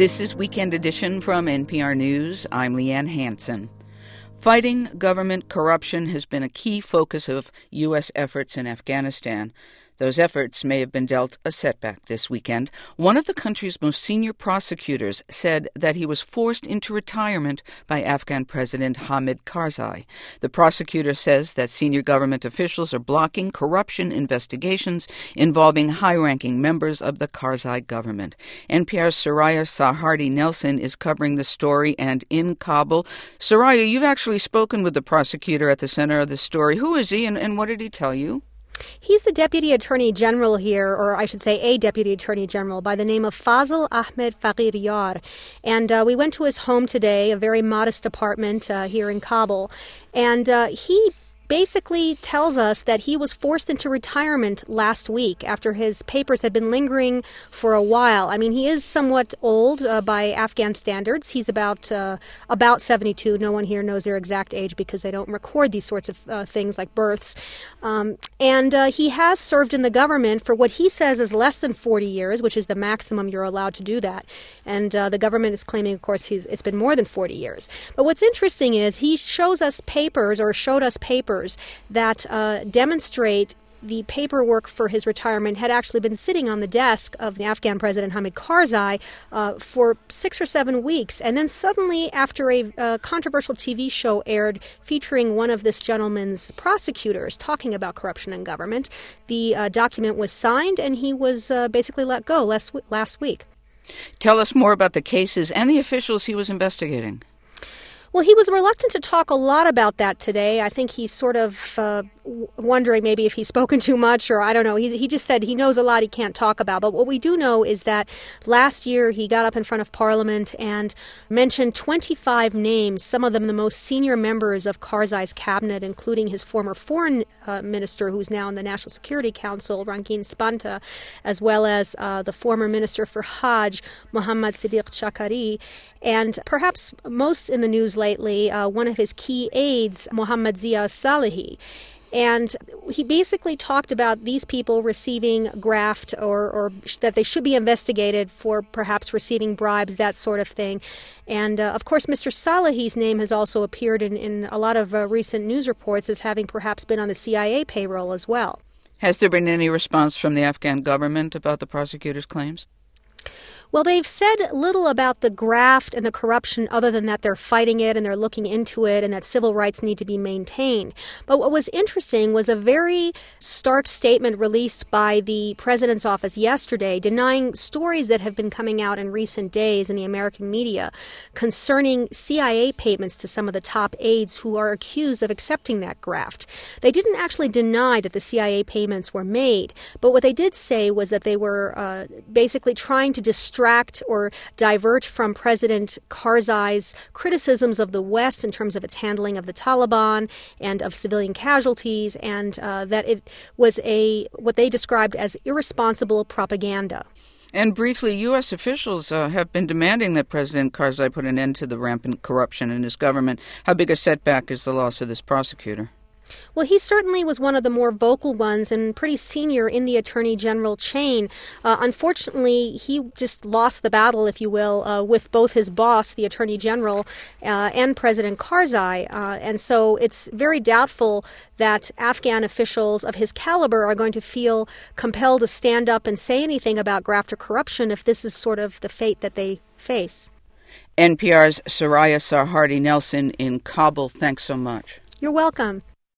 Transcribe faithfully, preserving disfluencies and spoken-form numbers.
This is Weekend Edition from N P R News. I'm Leanne Hansen. Fighting government corruption has been a key focus of U S efforts in Afghanistan. Those efforts may have been dealt a setback this weekend. One of the country's most senior prosecutors said that he was forced into retirement by Afghan President Hamid Karzai. The prosecutor says that senior government officials are blocking corruption investigations involving high-ranking members of the Karzai government. N P R's Soraya Sarhadi Nelson is covering the story, and in Kabul. Soraya, you've actually spoken with the prosecutor at the center of the story. Who is he, and, and what did he tell you? He's the Deputy Attorney General here, or I should say a Deputy Attorney General, by the name of Fazl Ahmed Faghir-Yar. And uh, we went to his home today, a very modest apartment uh, here in Kabul. And uh, he basically tells us that he was forced into retirement last week after his papers had been lingering for a while. I mean, he is somewhat old uh, by Afghan standards. He's about uh, about seventy-two. No one here knows their exact age because they don't record these sorts of uh, things like births. Um, and uh, he has served in the government for what he says is less than forty years, which is the maximum you're allowed to do that. And uh, the government is claiming, of course, he's, it's been more than forty years. But what's interesting is he shows us papers, or showed us papers, that uh, demonstrate the paperwork for his retirement had actually been sitting on the desk of the Afghan President Hamid Karzai uh, for six or seven weeks. And then suddenly, after a uh, controversial T V show aired featuring one of this gentleman's prosecutors talking about corruption in government, the uh, document was signed and he was uh, basically let go last, last week. Tell us more about the cases and the officials he was investigating. Well, he was reluctant to talk a lot about that today. I think he's sort of uh, wondering maybe if he's spoken too much, or I don't know. He, he just said he knows a lot he can't talk about. But what we do know is that last year he got up in front of Parliament and mentioned twenty-five names, some of them the most senior members of Karzai's cabinet, including his former foreign uh, minister, who's now in the National Security Council, Rangin Spanta, as well as uh, the former minister for Hajj, Muhammad Sadiq Shakari, and perhaps most in the news lately, uh, one of his key aides, Mohammad Zia Salehi. And he basically talked about these people receiving graft, or, or that they should be investigated for perhaps receiving bribes, that sort of thing. And, uh, of course, Mister Salehi's name has also appeared in, in a lot of uh, recent news reports as having perhaps been on the C I A payroll as well. Has there been any response from the Afghan government about the prosecutor's claims? Well, they've said little about the graft and the corruption other than that they're fighting it and they're looking into it and that civil rights need to be maintained. But what was interesting was a very stark statement released by the president's office yesterday denying stories that have been coming out in recent days in the American media concerning C I A payments to some of the top aides who are accused of accepting that graft. They didn't actually deny that the C I A payments were made, but what they did say was that they were uh, basically trying to distract or divert from President Karzai's criticisms of the West in terms of its handling of the Taliban and of civilian casualties, and uh, that it was a what they described as irresponsible propaganda. And briefly, U S officials uh, have been demanding that President Karzai put an end to the rampant corruption in his government. How big a setback is the loss of this prosecutor? Well, he certainly was one of the more vocal ones and pretty senior in the Attorney General chain. Uh, unfortunately, he just lost the battle, if you will, uh, with both his boss, the Attorney General, uh, and President Karzai. Uh, and so it's very doubtful that Afghan officials of his caliber are going to feel compelled to stand up and say anything about graft or corruption if this is sort of the fate that they face. N P R's Soraya Sarhadi Nelson in Kabul, thanks so much. You're welcome.